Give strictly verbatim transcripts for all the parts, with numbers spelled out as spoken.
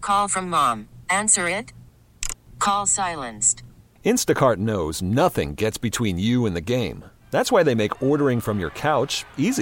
Call from mom. Answer it. Call silenced. Instacart knows nothing gets between you and the game. That's why they make ordering from your couch easy.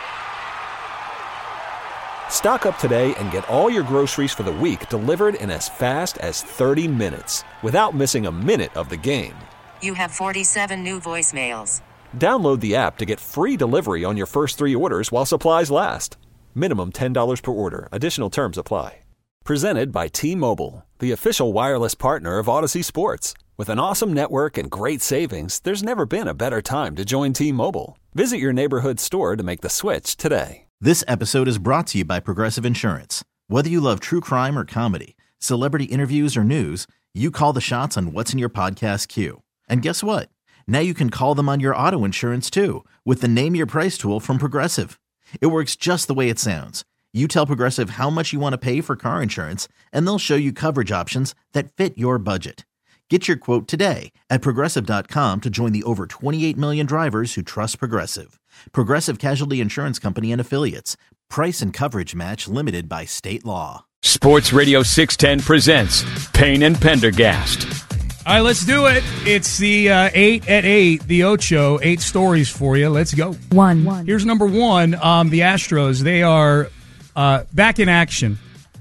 Stock up today and get all your groceries for the week delivered in as fast as thirty minutes without missing a minute of the game. You have forty-seven new voicemails. Download the app to get free delivery on your first three orders while supplies last. Minimum ten dollars per order. Additional terms apply. Presented by T-Mobile, the official wireless partner of Odyssey Sports. With an awesome network and great savings, there's never been a better time to join T-Mobile. Visit your neighborhood store to make the switch today. This episode is brought to you by Progressive Insurance. Whether you love true crime or comedy, celebrity interviews or news, you call the shots on what's in your podcast queue. And guess what? Now you can call them on your auto insurance too with the Name Your Price tool from Progressive. It works just the way it sounds. You tell Progressive how much you want to pay for car insurance, and they'll show you coverage options that fit your budget. Get your quote today at Progressive dot com to join the over twenty-eight million drivers who trust Progressive. Progressive Casualty Insurance Company and Affiliates. Price and coverage match limited by state law. Sports Radio six ten presents Payne and Pendergast. All right, let's do it. It's the uh, eight at eight, the Ocho, eight stories for you. Let's go. One. one. Here's number one. Um, the Astros, they are uh, back in action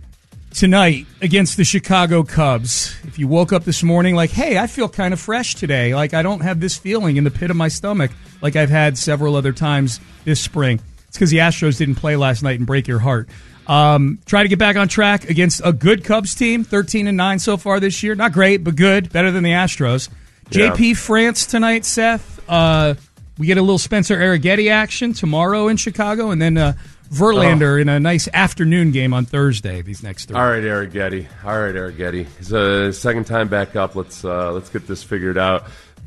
tonight against the Chicago Cubs. If you woke up this morning like, hey, I feel kind of fresh today, like I don't have this feeling in the pit of my stomach like I've had several other times this spring, it's because the Astros didn't play last night and break your heart. Um, try to get back on track against a good Cubs team, thirteen and nine so far this year. Not great, but good, better than the Astros. Yeah. J P France tonight, Seth. Uh, we get a little Spencer Arrighetti action tomorrow in Chicago, and then uh, Verlander oh. in a nice afternoon game on Thursday. These next three. All right, Arrighetti. All right, Arrighetti. It's a second time back up. Let's uh, let's get this figured out.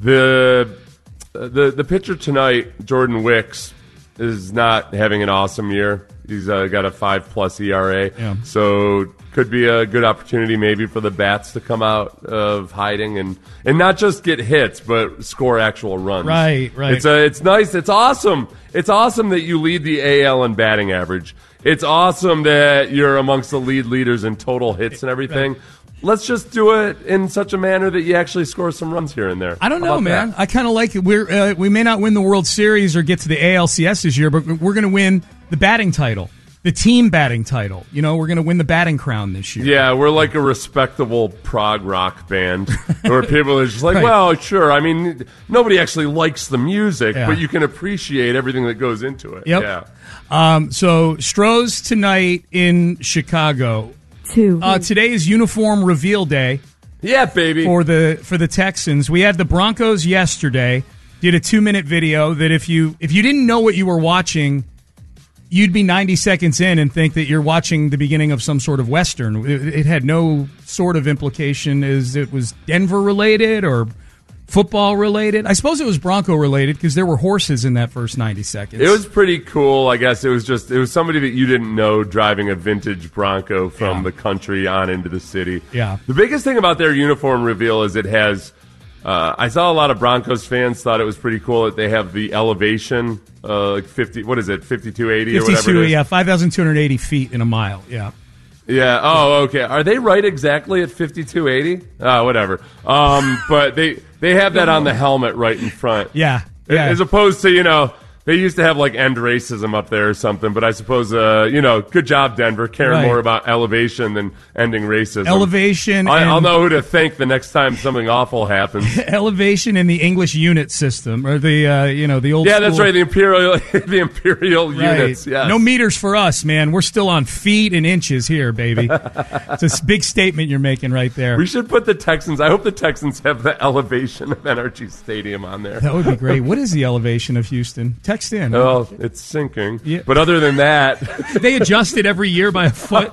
The the the pitcher tonight, Jordan Wicks, is not having an awesome year. He's uh, got a five plus E R A, yeah. So could be a good opportunity maybe for the bats to come out of hiding and, and not just get hits, but score actual runs. Right, right. It's a, it's nice. It's awesome. It's awesome that you lead the A L in batting average. It's awesome that you're amongst the lead leaders in total hits and everything. Right. Let's just do it in such a manner that you actually score some runs here and there. I don't How know, about man. that? I kind of like it. We're uh, we may not win the World Series or get to the A L C S this year, but we're going to win the batting title, the team batting title. You know, we're going to win the batting crown this year. Yeah, we're like a respectable prog rock band where people are just like, Right. well, sure. I mean, nobody actually likes the music, Yeah. but you can appreciate everything that goes into it. Yep. Yeah. Um, so Stros tonight in Chicago. Two. Uh, today is uniform reveal day. Yeah, baby. For the for the Texans. We had the Broncos yesterday. Did a two minute video that if you if you didn't know what you were watching, you'd be ninety seconds in and think that you're watching the beginning of some sort of Western. It, it had no sort of implication as it was Denver related or football related. I suppose it was Bronco related because there were horses in that first ninety seconds. It was pretty cool. I guess it was just it was somebody that you didn't know driving a vintage Bronco from Yeah. the country on into the city. Yeah. The biggest thing about their uniform reveal is it has. Uh, I saw a lot of Broncos fans thought it was pretty cool that they have the elevation, uh, like fifty. What is it, fifty-two eighty or whatever fifty-two, it is? yeah, five thousand two hundred eighty feet in a mile. Yeah. Yeah. Oh, okay. Are they right exactly at fifty-two eighty? Uh, whatever. Um, but they they have that on the helmet right in front. Yeah. yeah. As opposed to, you know, they used to have like end racism up there or something. But I suppose, uh, you know, good job, Denver, caring Right. more about elevation than ending racism. Elevation. I, and I'll know who to thank the next time something awful happens. elevation in the English unit system, or the uh, you know the old. Yeah, school. that's right. The imperial, the imperial Right. units. Yes. No meters for us, man. We're still on feet and inches here, baby. It's a s- big statement you're making right there. We should put the Texans. I hope the Texans have the elevation of N R G Stadium on there. That would be great. What is the elevation of Houston? Text in. Oh, it's sinking. Yeah. But other than that, They adjust it every year by a foot.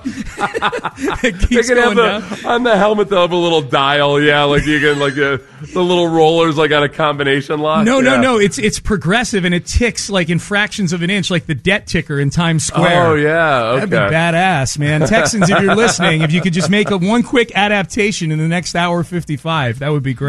It they keeps can have going the, down. on the helmet. They'll have a little dial. Yeah, like you can like a, the little rollers like on a combination lock. No, no, Yeah. no. It's it's progressive and it ticks like in fractions of an inch, like the debt ticker in Times Square. Oh yeah, okay. That'd be badass, man. Texans, if you're listening, if you could just make a one quick adaptation in the next hour fifty-five, that would be great.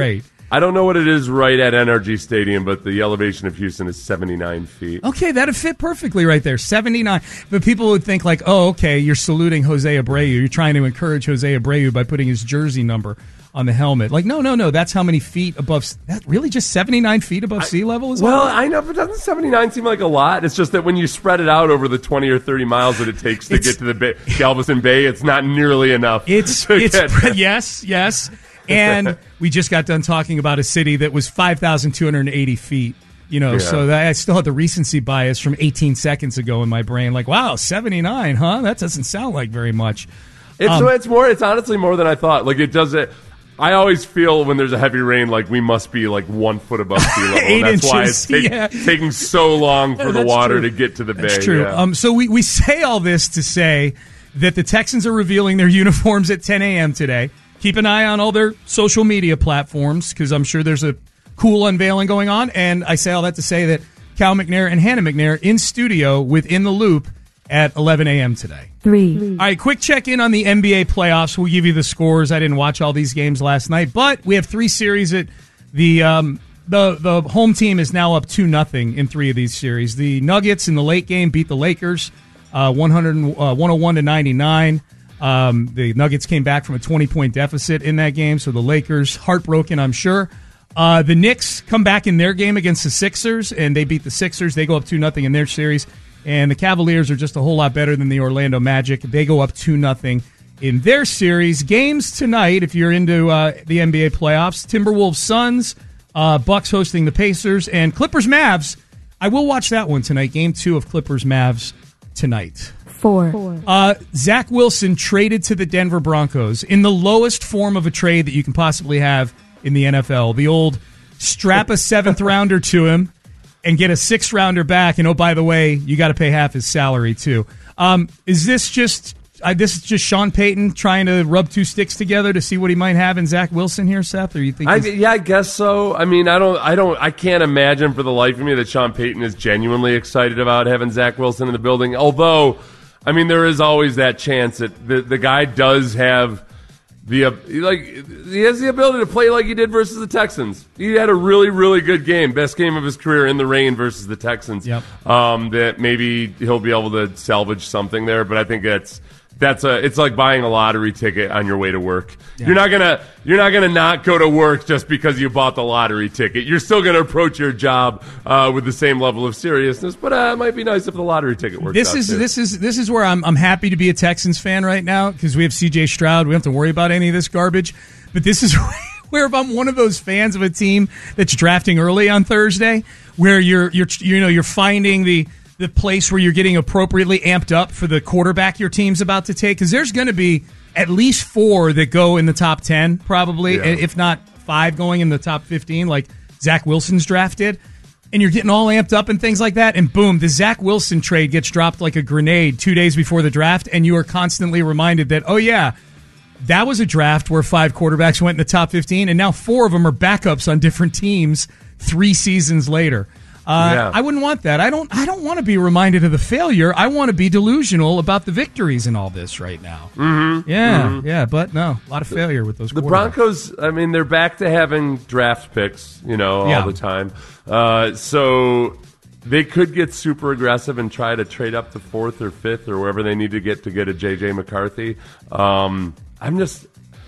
I don't know what it is right at N R G Stadium, but the elevation of Houston is seventy-nine feet. Okay, that'd fit perfectly right there, seventy-nine. But people would think like, oh, okay, you're saluting Jose Abreu. You're trying to encourage Jose Abreu by putting his jersey number on the helmet. Like, no, no, no, that's how many feet above, that really just sevengalveston feet above I, sea level? Is well, that? I know, but doesn't seventy-nine seem like a lot? It's just that when you spread it out over the twenty or thirty miles that it takes to get to the Bay, Galveston Bay, it's not nearly enough. It's, it's yes, yes. And we just got done talking about a city that was five thousand two hundred eighty feet. You know, yeah. so that, I still had the recency bias from eighteen seconds ago in my brain. Like, wow, seventy-nine, huh? That doesn't sound like very much. It's um, it's more. It's honestly more than I thought. Like, it does it. I always feel when there's a heavy rain, like we must be like one foot above sea level. Eight and that's inches, why it's take, yeah. taking so long for the water true. to get to the that's bay. True. Yeah. Um, so we, we say all this to say that the Texans are revealing their uniforms at ten a.m. today. Keep an eye on all their social media platforms because I'm sure there's a cool unveiling going on. And I say all that to say that Cal McNair and Hannah McNair in studio within the loop at eleven a.m. today. Three. All right, quick check-in on the N B A playoffs. We'll give you the scores. I didn't watch all these games last night, but we have three series. At the um, the the home team is now up two nothing in three of these series. The Nuggets in the late game beat the Lakers uh, one hundred, uh, one oh one to ninety-nine. Um, the Nuggets came back from a twenty-point deficit in that game, so the Lakers heartbroken, I'm sure. Uh, the Knicks come back in their game against the Sixers, and they beat the Sixers. They go up two nothing in their series. And the Cavaliers are just a whole lot better than the Orlando Magic. They go up two nothing in their series. Games tonight, if you're into uh, the N B A playoffs, Timberwolves Suns, uh, Bucks hosting the Pacers, and Clippers Mavs. I will watch that one tonight. Game two of Clippers Mavs tonight. Four. Uh, Zach Wilson traded to the Denver Broncos in the lowest form of a trade that you can possibly have in the N F L. The old strap a seventh rounder to him and get a sixth rounder back, and oh, by the way, you got to pay half his salary too. Um, is this just uh, this is just Sean Payton trying to rub two sticks together to see what he might have in Zach Wilson here, Seth? Or you think? I, yeah, I guess so. I mean, I don't, I don't, I can't imagine for the life of me that Sean Payton is genuinely excited about having Zach Wilson in the building. Although, I mean, there is always that chance that the the guy does have. The uh, like he has the ability to play like he did versus the Texans. He had a really, really good game, best game of his career in the rain versus the Texans. Yep. Um, that maybe he'll be able to salvage something there, but I think that's that's a it's like buying a lottery ticket on your way to work. Yeah. You're not gonna you're not gonna not go to work just because you bought the lottery ticket. You're still gonna approach your job uh, with the same level of seriousness, but uh, it might be nice if the lottery ticket works. This out is too. this is this is where I'm I'm happy to be a Texans fan right now because we have C J Stroud. We don't have to worry about any of this garbage. But this is where if I'm one of those fans of a team that's drafting early on Thursday, where you're you're you know you're finding the the place where you're getting appropriately amped up for the quarterback your team's about to take, because there's going to be at least four that go in the top ten, probably, yeah. if not five going in the top fifteen, like Zach Wilson's drafted, and you're getting all amped up and things like that, and boom, the Zach Wilson trade gets dropped like a grenade two days before the draft, and you are constantly reminded that, oh yeah, that was a draft where five quarterbacks went in the top fifteen, and now four of them are backups on different teams three seasons later. Uh, yeah. I wouldn't want that. I don't. I don't want to be reminded of the failure. I want to be delusional about the victories in all this right now. Mm-hmm. Yeah, mm-hmm. yeah, but no, a lot of failure with those. The Broncos. I mean, they're back to having draft picks, you know, all yeah. the time. Uh, so they could get super aggressive and try to trade up to fourth or fifth or wherever they need to get to get a J J McCarthy. Um, I'm just.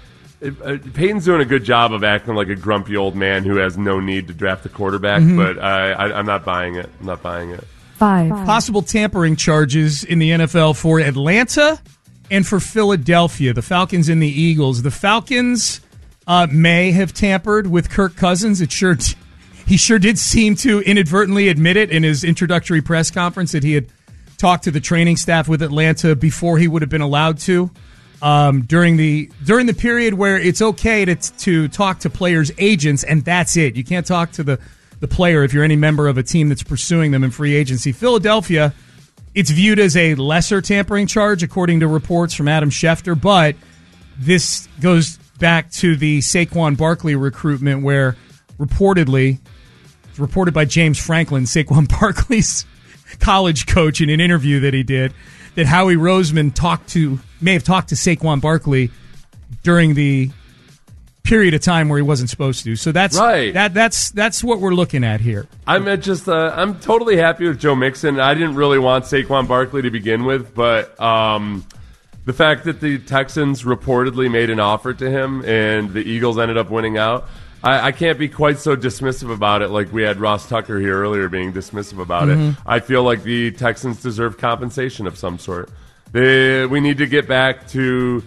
Uh, Peyton's doing a good job of acting like a grumpy old man who has no need to draft a quarterback, mm-hmm. but I, I, I'm not buying it. I'm not buying it. Five. Possible tampering charges in the N F L for Atlanta and for Philadelphia, the Falcons and the Eagles. The Falcons uh, may have tampered with Kirk Cousins. It sure t- he sure did seem to inadvertently admit it in his introductory press conference that he had talked to the training staff with Atlanta before he would have been allowed to. Um, during the during the period where it's okay to to talk to players' agents, and that's it. You can't talk to the, the player if you're any member of a team that's pursuing them in free agency. Philadelphia, it's viewed as a lesser tampering charge, according to reports from Adam Schefter, but this goes back to the Saquon Barkley recruitment where reportedly, it's reported by James Franklin, Saquon Barkley's college coach, in an interview that he did, that Howie Roseman talked to may have talked to Saquon Barkley during the period of time where he wasn't supposed to. So that's right. that that's that's what we're looking at here. I'm at just uh, I'm totally happy with Joe Mixon. I didn't really want Saquon Barkley to begin with, but um, the fact that the Texans reportedly made an offer to him and the Eagles ended up winning out, I, I can't be quite so dismissive about it like we had Ross Tucker here earlier being dismissive about mm-hmm. it. I feel like the Texans deserve compensation of some sort. They, we need to get back to,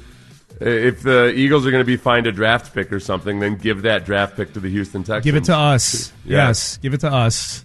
if the Eagles are going to be fined a draft pick or something, then give that draft pick to the Houston Texans. Give it to us. Yeah. Yes, give it to us.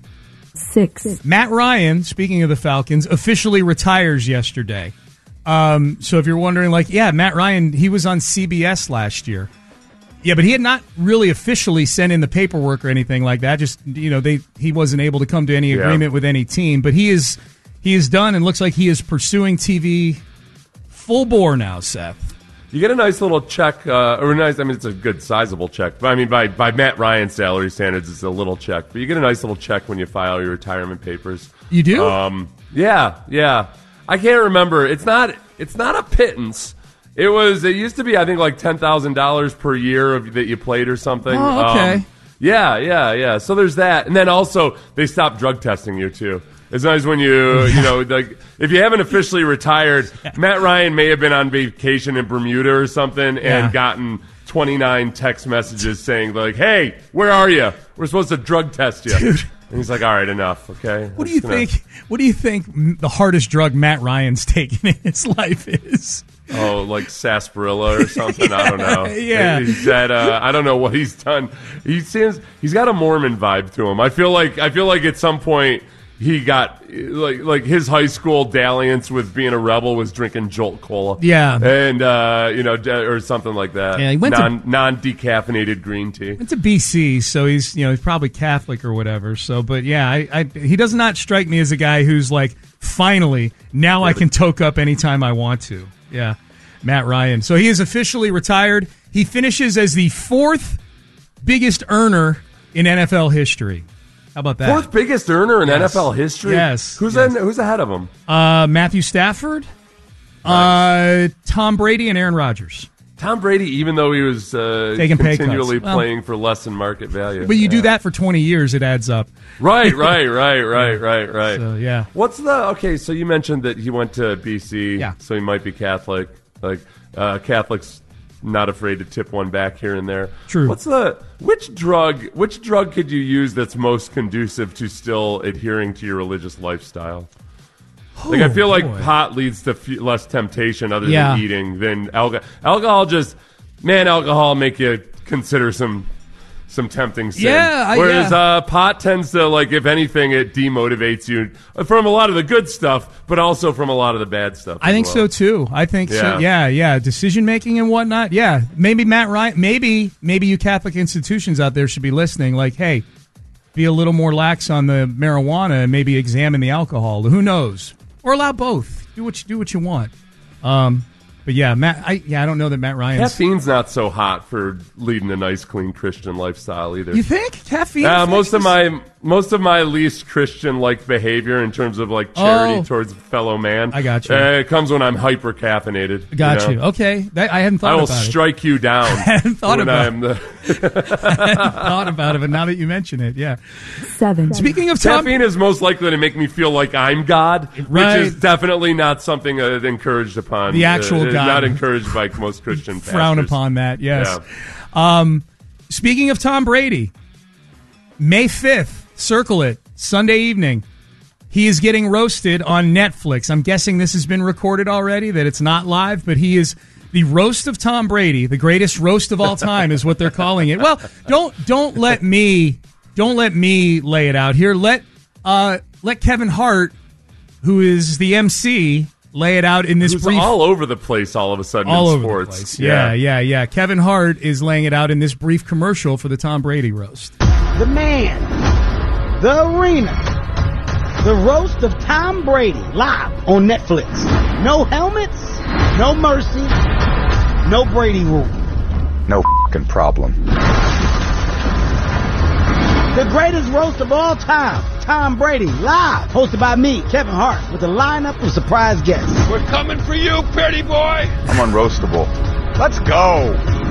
Six. Matt Ryan, speaking of the Falcons, officially retires yesterday. Um, so if you're wondering, like, yeah, Matt Ryan, he was on C B S last year. Yeah, but he had not really officially sent in the paperwork or anything like that. Just, you know, they he wasn't able to come to any agreement yeah. with any team. But he is he is done and looks like he is pursuing T V full bore now, Seth. You get a nice little check, uh, or a nice, I mean, it's a good sizable check. But I mean, by, by Matt Ryan's salary standards, it's a little check. But you get a nice little check when you file your retirement papers. You do? Um, yeah, yeah. I can't remember. It's not It's not a pittance. It was. It used to be, I think, like ten thousand dollars per year of, that you played or something. Oh, okay. Um, yeah, yeah, yeah. So there's that. And then also, they stopped drug testing you, too. It's nice when you, you know, like, if you haven't officially retired, Matt Ryan may have been on vacation in Bermuda or something and Yeah. gotten twenty-nine text messages saying, like, hey, where are you? We're supposed to drug test you. Dude. And he's like, all right, enough, okay? What do you gonna... think? What do you think the hardest drug Matt Ryan's taken in his life is? Oh, like sarsaparilla or something? I don't know. Yeah. He said, uh, I don't know what he's done. He seems he's got a Mormon vibe to him. I feel like I feel like at some point he got like like his high school dalliance with being a rebel was drinking Jolt Cola. Yeah. And uh, you know, or something like that. Yeah, he went non to- non decaffeinated green tea. Went to B C, so he's you know he's probably Catholic or whatever. So, but yeah, I, I he does not strike me as a guy who's like, finally now I can toke up anytime I want to. Yeah, Matt Ryan. So he is officially retired. He finishes as the fourth biggest earner in N F L history. How about that? Fourth biggest earner in Yes. N F L history? Yes. Who's yes. In, who's ahead of him? Uh, Matthew Stafford, nice. uh, Tom Brady, and Aaron Rodgers. Tom Brady, even though he was uh, Taking pay continually cuts. Well, playing for less than market value. But you yeah. do that for twenty years, it adds up. Right, right, right, right, right, right. So, yeah. What's the okay? So you mentioned that he went to B C, Yeah. so he might be Catholic. Like uh, Catholics, not afraid to tip one back here and there. True. What's the which drug? Which drug could you use that's most conducive to still adhering to your religious lifestyle? Like I feel like boy. pot leads to f- less temptation other Yeah. than eating than alcohol. Alcohol just man, alcohol make you consider some. Some tempting sin. Yeah, I- Whereas yeah. uh, pot tends to, like, if anything, it demotivates you from a lot of the good stuff, but also from a lot of the bad stuff. I as think well. so too. I think Yeah. so. Yeah, yeah. Decision making and whatnot. Yeah, maybe Matt Ryan. Maybe maybe you Catholic institutions out there should be listening. Like, hey, be a little more lax on the marijuana and maybe examine the alcohol. Who knows? Or allow both. Do what you do what you want. Um, but yeah, Matt. I yeah, I don't know that Matt Ryan's. Caffeine's not so hot for leading a nice, clean Christian lifestyle either. You think caffeine? Uh, most of affects my most of my least Christian like behavior in terms of like charity Oh. towards fellow man. I got you. Uh, it comes when I'm hyper caffeinated. Got you. know? Okay, that, I hadn't thought I will about strike you down. I hadn't thought when about I'm the it. Thought about it, but now that you mention it, yeah. Seven. Speaking of Tom, Caffeine is most likely to make me feel like I'm God, Right. which is definitely not something uh, encouraged upon. The actual uh, God. Not encouraged by most Christian pastors. frown upon that. Yes. Yeah. Um, speaking of Tom Brady, May fifth, circle it, Sunday evening. He is getting roasted on Netflix. I'm guessing this has been recorded already, that it's not live, but he is the roast of Tom Brady, the greatest roast of all time is what they're calling it. Well, don't don't let me don't let me lay it out here. Let uh, let Kevin Hart, who is the M C, lay it out in this Who's brief all over the place all of a sudden all in over sports. the place. Yeah, yeah, yeah. Kevin Hart is laying it out in this brief commercial for the Tom Brady roast. The man, the arena, the roast of Tom Brady, live on Netflix. No helmets, no mercy, no Brady rule. No f***ing problem. The greatest roast of all time, Tom Brady, live, hosted by me, Kevin Hart, with a lineup of surprise guests. We're coming for you, pretty boy. I'm unroastable. Let's go.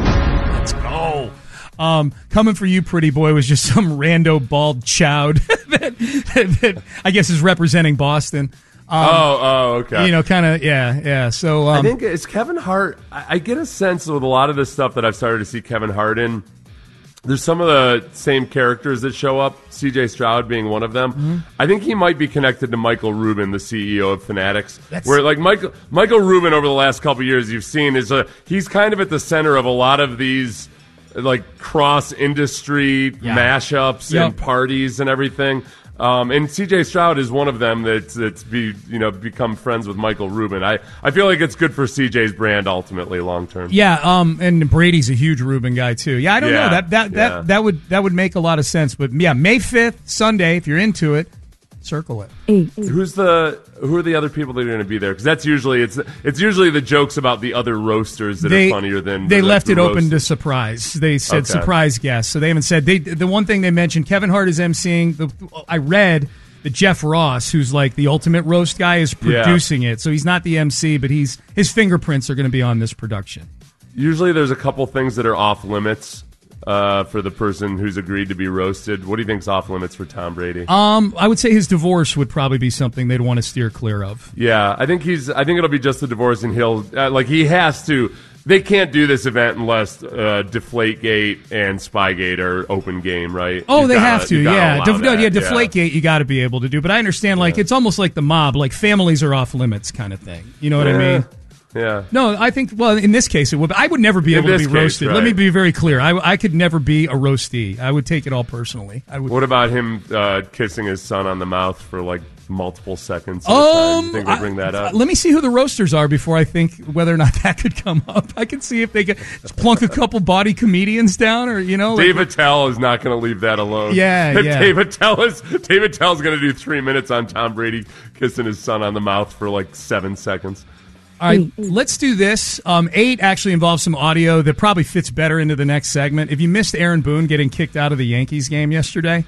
Let's go. Um, coming for you, pretty boy, was just some rando bald chowd that, that I guess is representing Boston. Um, oh, oh, okay. You know, kind of, yeah, yeah. So um, I think it's Kevin Hart. I, I get a sense with a lot of the stuff that I've started to see Kevin Hart in. There's some of the same characters that show up, C J Stroud being one of them. Mm-hmm. I think he might be connected to Michael Rubin, the C E O of Fanatics. That's... Where, like, Michael Michael Rubin over the last couple of years you've seen is a, he's kind of at the center of a lot of these, like, cross-industry yeah. mashups yep. and parties and everything. Um, and C J Stroud is one of them that's that's be you know become friends with Michael Rubin. I, I feel like it's good for C J's brand ultimately long term. Yeah, um, and Brady's a huge Rubin guy too. Yeah, I don't yeah, know that that, that yeah. that would that would make a lot of sense. But yeah, May fifth, Sunday, if you're into it, circle it. Eight. Who's the who are the other people that are going to be there? Because that's usually it's it's usually the jokes about the other roasters that they, are funnier than they the, left the it roast. open to surprise. They said okay. surprise guests, so they haven't said. They the one thing they mentioned, Kevin Hart is emceeing. The, I read that Jeff Ross, who's like the ultimate roast guy, is producing yeah. it. So he's not the M C, but he's his fingerprints are going to be on this production. Usually, there's a couple things that are off limits. Uh, for the person who's agreed to be roasted. What do you think's off limits for Tom Brady? Um, I would say his divorce would probably be something they'd want to steer clear of. Yeah, I think he's. I think it'll be just the divorce, and he'll uh, like he has to. They can't do this event unless uh, Deflategate and Spygate are open game, right? Oh, You've they gotta, have to. Yeah, Def- that. yeah. Deflategate, yeah. you got to be able to do. But I understand, like yeah. it's almost like the mob, like families are off limits, kind of thing. You know what yeah. I mean? Yeah. No, I think, well, in this case, it would. I would never be able to be case, roasted. Right. Let me be very clear. I, I could never be a roastee. I would take it all personally. I would. What about him uh, kissing his son on the mouth for like multiple seconds? Um, you think they bring that up? Let me see who the roasters are before I think whether or not that could come up. I can see if they could plunk a couple body comedians down, or you know, Dave like, Attell is not going to leave that alone. Yeah, if yeah. Dave Attell is Dave Attell's going to do three minutes on Tom Brady kissing his son on the mouth for like seven seconds. All right, let's do this. Um, eight actually involves some audio that probably fits better into the next segment. If you missed Aaron Boone getting kicked out of the Yankees game yesterday,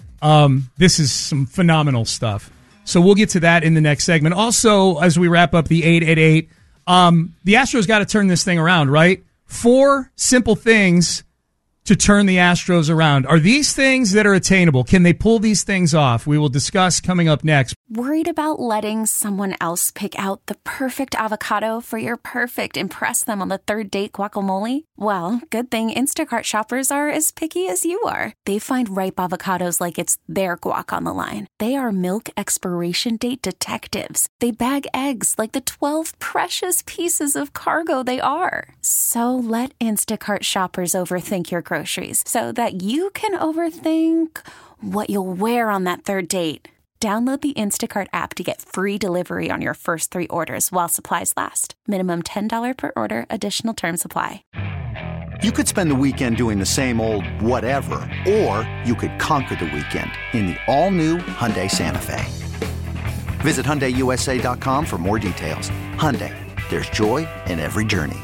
um, this is some phenomenal stuff. So we'll get to that in the next segment. Also, as we wrap up the eight at eight, um, the Astros got to turn this thing around, right? Four simple things to turn the Astros around. Are these things that are attainable? Can they pull these things off? We will discuss coming up next. Worried about letting someone else pick out the perfect avocado for your perfect impress them on the third date guacamole? Well, good thing Instacart shoppers are as picky as you are. They find ripe avocados like it's their guac on the line. They are milk expiration date detectives. They bag eggs like the twelve precious pieces of cargo they are. So let Instacart shoppers overthink your groceries so that you can overthink what you'll wear on that third date. Download the Instacart app to get free delivery on your first three orders while supplies last. Minimum ten dollars per order. Additional terms apply. You could spend the weekend doing the same old whatever, or you could conquer the weekend in the all-new Hyundai Santa Fe. Visit Hyundai U S A dot com for more details. Hyundai, there's joy in every journey.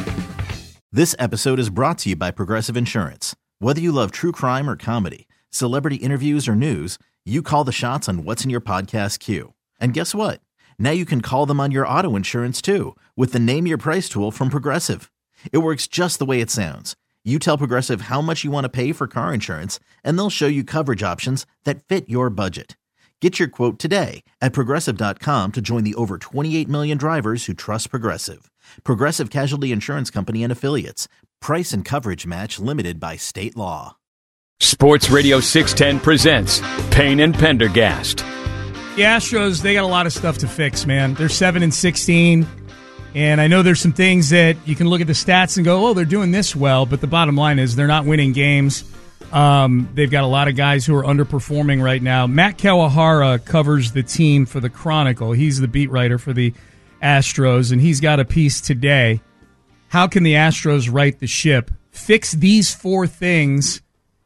This episode is brought to you by Progressive Insurance. Whether you love true crime or comedy, celebrity interviews or news, you call the shots on what's in your podcast queue. And guess what? Now you can call them on your auto insurance too with the Name Your Price tool from Progressive. It works just the way it sounds. You tell Progressive how much you want to pay for car insurance, and they'll show you coverage options that fit your budget. Get your quote today at Progressive dot com to join the over twenty-eight million drivers who trust Progressive. Progressive Casualty Insurance Company and Affiliates. Price and coverage match limited by state law. Sports Radio six ten presents Payne and Pendergast. The Astros, they got a lot of stuff to fix, man. They're seven and sixteen, and I know there's some things that you can look at the stats and go, oh, they're doing this well, but the bottom line is they're not winning games. Um, they've got a lot of guys who are underperforming right now. Matt Kawahara covers the team for the Chronicle. He's the beat writer for the Astros, and he's got a piece today. How can the Astros right the ship? Fix these four things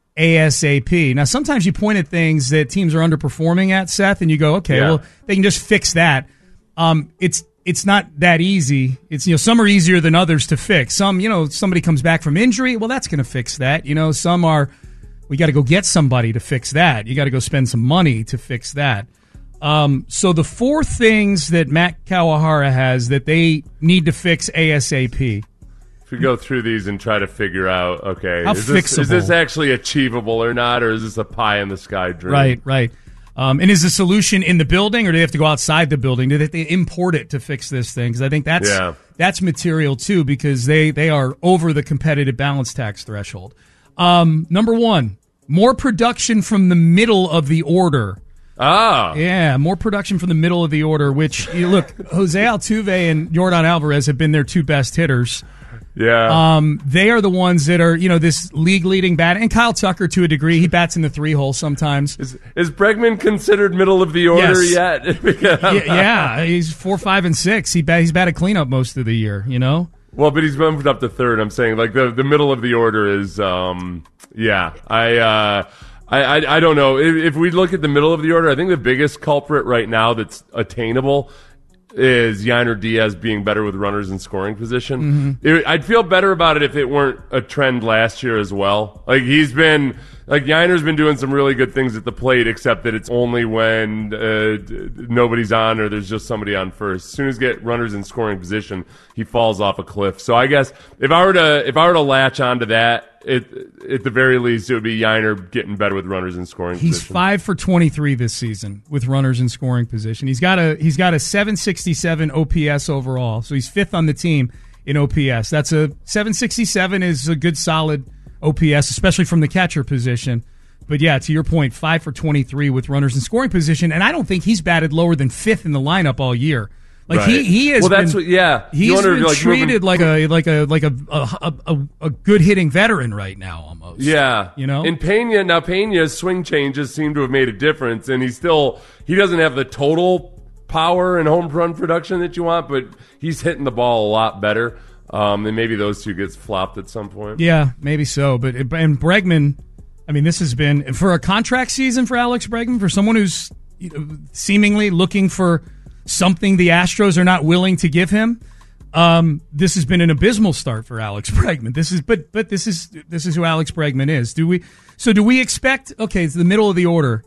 ASAP. Now, sometimes you point at things that teams are underperforming at, Seth, and you go, okay, yeah. well, they can just fix that. Um, it's it's not that easy. It's, you know, some are easier than others to fix. Some, you know, somebody comes back from injury, well, that's going to fix that. You know, some are, we got to go get somebody to fix that. You got to go spend some money to fix that. Um, so the four things that Matt Kawahara has that they need to fix ASAP. If we go through these and try to figure out, okay, How is this, is fixable? this actually achievable or not, or is this a pie in the sky dream? Right, right. Um, and is the solution in the building, or do they have to go outside the building? Do they, they import it to fix this thing? Because I think that's Yeah. that's material too, because they they are over the competitive balance tax threshold. Um, number one, more production from the middle of the order. Ah, Yeah, more production from the middle of the order, which, you look, Jose Altuve and Yordan Alvarez have been their two best hitters. yeah. Um, they are the ones that are, you know, this league-leading bat. And Kyle Tucker, to a degree, he bats in the three-hole sometimes. Is, is Bregman considered middle of the order Yes. yet? yeah, yeah, he's four, five, and six. He bat, he's batted cleanup most of the year, you know? Well, but he's moved up to third. I'm saying, like, the the middle of the order is, um, yeah. I, uh, I, I, I don't know. If, if we look at the middle of the order, I think the biggest culprit right now that's attainable is Yainer Diaz being better with runners in scoring position. Mm-hmm. It, I'd feel better about it if it weren't a trend last year as well. Like, he's been, like, Yainer's been doing some really good things at the plate, except that it's only when uh, nobody's on or there's just somebody on first. As soon as you get runners in scoring position, he falls off a cliff. So I guess if I were to if I were to latch onto that, it, at the very least, it would be Yainer getting better with runners in scoring He's position. five for twenty-three this season with runners in scoring position. He's got a he's got a seven sixty-seven O P S overall, so he's fifth on the team in O P S. That's a seven sixty-seven is a good solid O P S, especially from the catcher position. But yeah, to your point, five for twenty-three with runners in scoring position, and I don't think he's batted lower than fifth in the lineup all year. Like Right. he he has Well, that's been, what- yeah. You he's wonder, been like, treated moving- like a like a like a a, a a good hitting veteran right now almost. Yeah, you know. And Pena now Pena's swing changes seem to have made a difference, and he's still he doesn't have the total power and home run production that you want, but he's hitting the ball a lot better. Um, and maybe those two gets flopped at some point. Yeah, maybe so. But and Bregman, I mean, this has been for a contract season for Alex Bregman, for someone who's, you know, seemingly looking for something the Astros are not willing to give him. Um, this has been an abysmal start for Alex Bregman. This is, but but this is this is who Alex Bregman is. Do we? So do we expect? Okay, it's the middle of the order.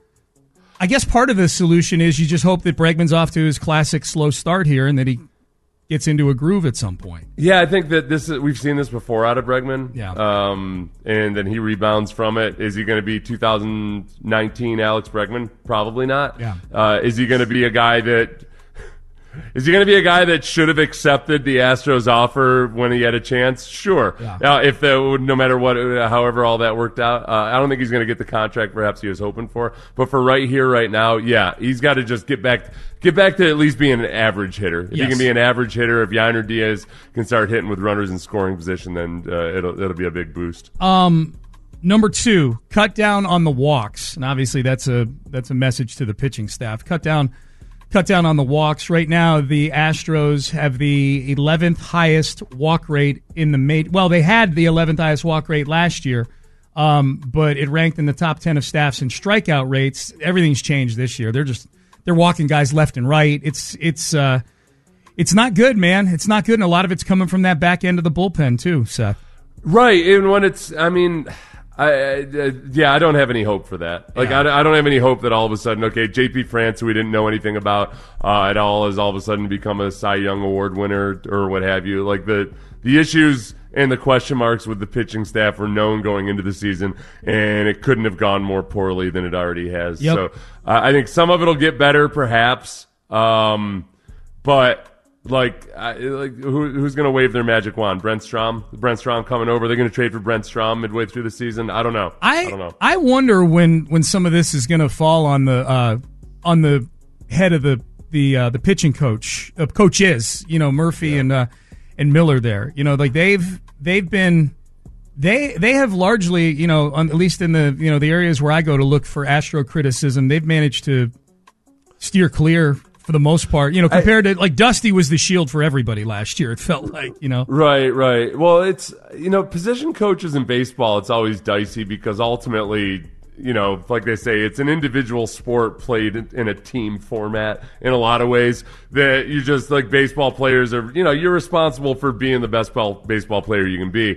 I guess part of the solution is you just hope that Bregman's off to his classic slow start here and that he gets into a groove at some point. Yeah, I think that this is, we've seen this before out of Bregman. Yeah. Um, and then he rebounds from it. Is he going to be two thousand nineteen Alex Bregman? Probably not. Yeah. Uh, is he going to be a guy that is he going to be a guy that should have accepted the Astros offer when he had a chance? Sure. Yeah. Uh, if the, no matter what, however all that worked out, uh, I don't think he's going to get the contract perhaps he was hoping for. But for right here, right now, yeah, he's got to just get back, get back to at least being an average hitter. If Yes. he can be an average hitter, if Yainer Diaz can start hitting with runners in scoring position, then uh, it'll it'll be a big boost. Um, number two, cut down on the walks, and obviously that's a that's a message to the pitching staff. Cut down, cut down on the walks. Right now, the Astros have the eleventh highest walk rate in the ma- well, they had the eleventh highest walk rate last year, um, but it ranked in the top ten of staffs in strikeout rates. Everything's changed this year. They're just they're walking guys left and right. It's it's uh, it's not good, man. It's not good, and a lot of it's coming from that back end of the bullpen too, Seth. Right, and when it's, I mean, I, I uh, yeah, I don't have any hope for that. Like, Yeah. I, I don't have any hope that all of a sudden, okay, J P France, who we didn't know anything about uh, at all, has all of a sudden become a Cy Young Award winner or what have you. Like, the the issues and the question marks with the pitching staff were known going into the season, and it couldn't have gone more poorly than it already has. Yep. So uh, I think some of it will get better, perhaps, um, but. Like, I, like who, who's going to wave their magic wand? Brent Strom? Brent Strom coming over. They're going to trade for Brent Strom midway through the season. I don't know. I, I don't know. I wonder when, when some of this is going to fall on the uh, on the head of the the uh, the pitching coach uh, coaches. You know, Murphy yeah. and uh, and Miller. There, you know, like they've they've been they they have largely, you know, on, at least in the you know the areas where I go to look for Astro criticism, they've managed to steer clear. For the most part, you know, compared I, to like Dusty was the shield for everybody last year. It felt like, you know, right, right. Well, it's you know, position coaches in baseball, it's always dicey because ultimately, you know, like they say, it's an individual sport played in a team format in a lot of ways. That you just like baseball players are, you know, you're responsible for being the best baseball player you can be.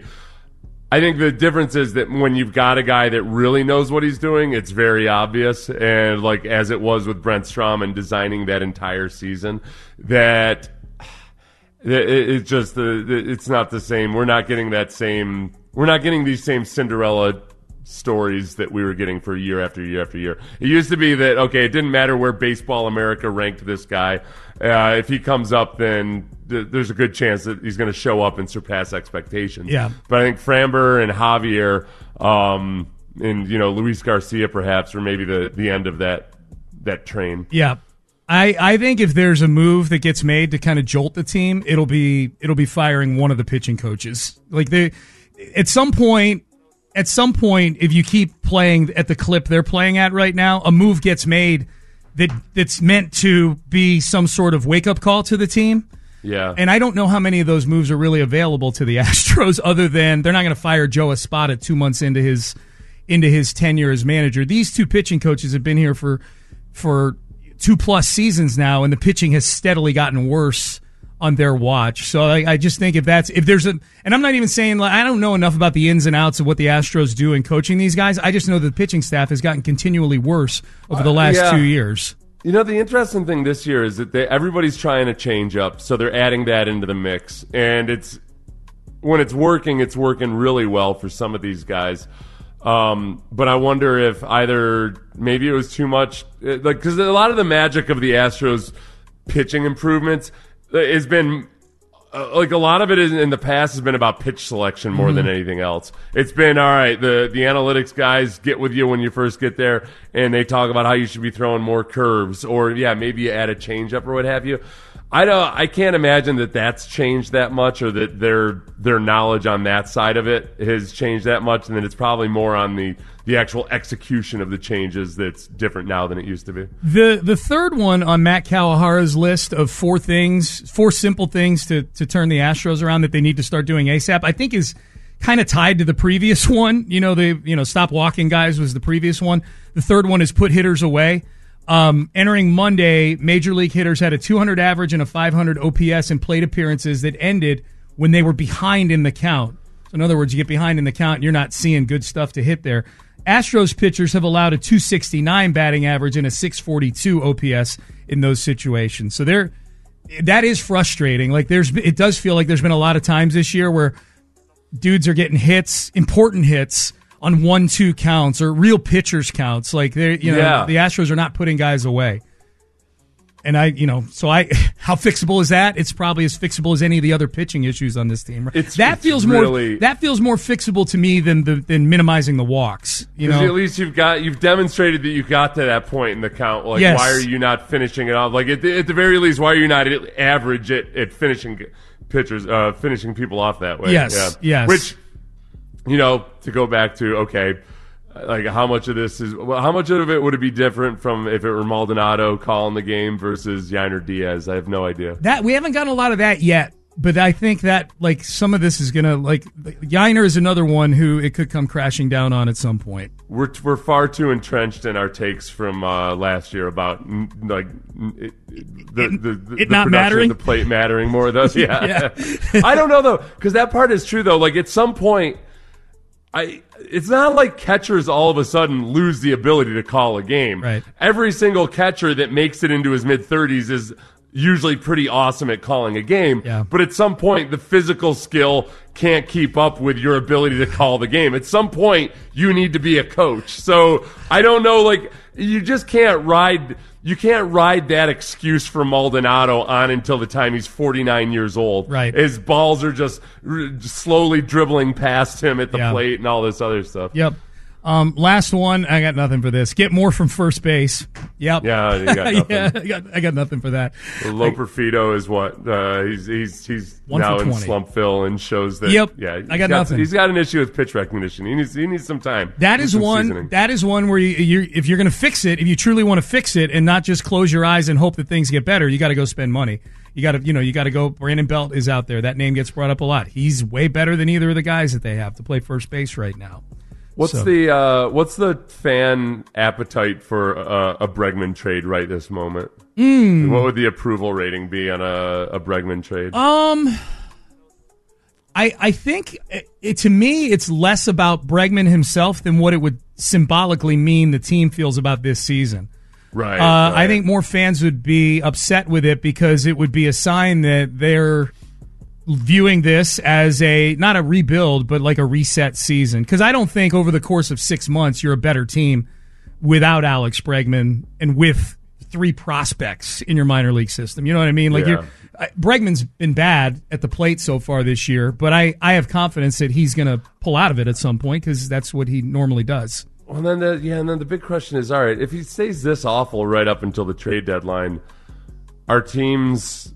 I think the difference is that when you've got a guy that really knows what he's doing, it's very obvious. And like as it was with Brent Strom and designing that entire season, that It, it, it's just the, it's not the same. We're not getting that same. We're not getting these same Cinderella stories that we were getting for year after year after year. It used to be that, okay, it didn't matter where Baseball America ranked this guy. Uh, if he comes up, then th- there's a good chance that he's going to show up and surpass expectations. Yeah. But I think Framber and Javier, um, and you know Luis Garcia perhaps, or maybe the, the end of that that train. Yeah. I, I think if there's a move that gets made to kind of jolt the team, it'll be it'll be firing one of the pitching coaches. Like they at some point at some point, if you keep playing at the clip they're playing at right now, a move gets made that that's meant to be some sort of wake up call to the team. Yeah. And I don't know how many of those moves are really available to the Astros, other than they're not going to fire Joe Espada two months into his into his tenure as manager. These two pitching coaches have been here for for two plus seasons now, and the pitching has steadily gotten worse on their watch. So I, I just think if that's if there's a, and I'm not even saying like, I don't know enough about the ins and outs of what the Astros do in coaching these guys. I just know that the pitching staff has gotten continually worse over the last uh, yeah. two years. You know, the interesting thing this year is that they, everybody's trying to change up, so they're adding that into the mix, and it's when it's working, it's working really well for some of these guys. Um, but I wonder if either maybe it was too much, like because a lot of the magic of the Astros pitching improvements has been uh, like a lot of it is, in the past has been about pitch selection more mm-hmm. than anything else. It's been all right. The the analytics guys get with you when you first get there, and they talk about how you should be throwing more curves, or yeah, maybe you add a changeup or what have you. I don't. I can't imagine that that's changed that much, or that their their knowledge on that side of it has changed that much, and then it's probably more on the, the actual execution of the changes that's different now than it used to be. The the third one on Matt Kawahara's list of four things, four simple things to to turn the Astros around that they need to start doing ASAP, I think is kind of tied to the previous one. You know, the you know stop walking guys was the previous one. The third one is put hitters away. Um, entering Monday, Major League hitters had a two hundred average and a five hundred O P S in plate appearances that ended when they were behind in the count. So in other words, you get behind in the count and you're not seeing good stuff to hit there. Astros pitchers have allowed a two sixty-nine batting average and a six forty-two O P S in those situations. So there, that is frustrating. Like there's, it does feel like there's been a lot of times this year where dudes are getting hits, important hits, on one, two counts or real pitchers counts. Like they're, you know, yeah. the Astros are not putting guys away. And I, you know, so I, how fixable is that? It's probably as fixable as any of the other pitching issues on this team. It's, that it's feels really, more, that feels more fixable to me than the, than minimizing the walks. You know, at least you've got, you've demonstrated that you got to that point in the count. Like, yes. why are you not finishing it off? Like at the, at the very least, why are you not at average at, at finishing pitchers, uh, finishing people off that way? Yes. Yeah. Yes. Which, you know, to go back to, okay, like how much of this is, well, how much of it would it be different from if it were Maldonado calling the game versus Yainer Diaz? I have no idea. That we haven't gotten a lot of that yet, but I think that like some of this is gonna like Yainer is another one who it could come crashing down on at some point. We're we're far too entrenched in our takes from uh, last year about like it, the it, the, the, it the not mattering, of the plate mattering more. Though, yeah, yeah. I don't know though, because that part is true though. Like at some point. I, it's not like catchers all of a sudden lose the ability to call a game. Right. Every single catcher that makes it into his mid-thirties is usually pretty awesome at calling a game. Yeah. But at some point, the physical skill can't keep up with your ability to call the game. At some point, you need to be a coach. So I don't know, like, you just can't ride... You can't ride that excuse for Maldonado on until the time he's forty-nine years old. Right. His balls are just r- slowly dribbling past him at the yeah. plate and all this other stuff. Yep. Um, last one. I got nothing for this. Get more from first base. Yep. Yeah, you got nothing. yeah, I got, I got nothing for that. Loper Fido is what? Uh, he's he's he's One now for in twenty. Slumpville and shows that. Yep. Yeah, I got, got nothing. He's got an issue with pitch recognition. He needs he needs some time. That is one. Seasoning. That is one where you, you if you're going to fix it, if you truly want to fix it, and not just close your eyes and hope that things get better, you got to go spend money. You got to you know you got to go. Brandon Belt is out there. That name gets brought up a lot. He's way better than either of the guys that they have to play first base right now. What's so. the uh, what's the fan appetite for uh, a Bregman trade right this moment? Mm. What would the approval rating be on a, a Bregman trade? Um, I I think it, it, to me it's less about Bregman himself than what it would symbolically mean the team feels about this season. Right, uh, right. I think more fans would be upset with it because it would be a sign that they're viewing this as a, not a rebuild, but like a reset season. Because I don't think over the course of six months you're a better team without Alex Bregman and with three prospects in your minor league system. You know what I mean? Like yeah. you're, I, Bregman's been bad at the plate so far this year, but I, I have confidence that he's going to pull out of it at some point because that's what he normally does. Well, then the, yeah, and then the big question is, all right, if he stays this awful right up until the trade deadline, our teams...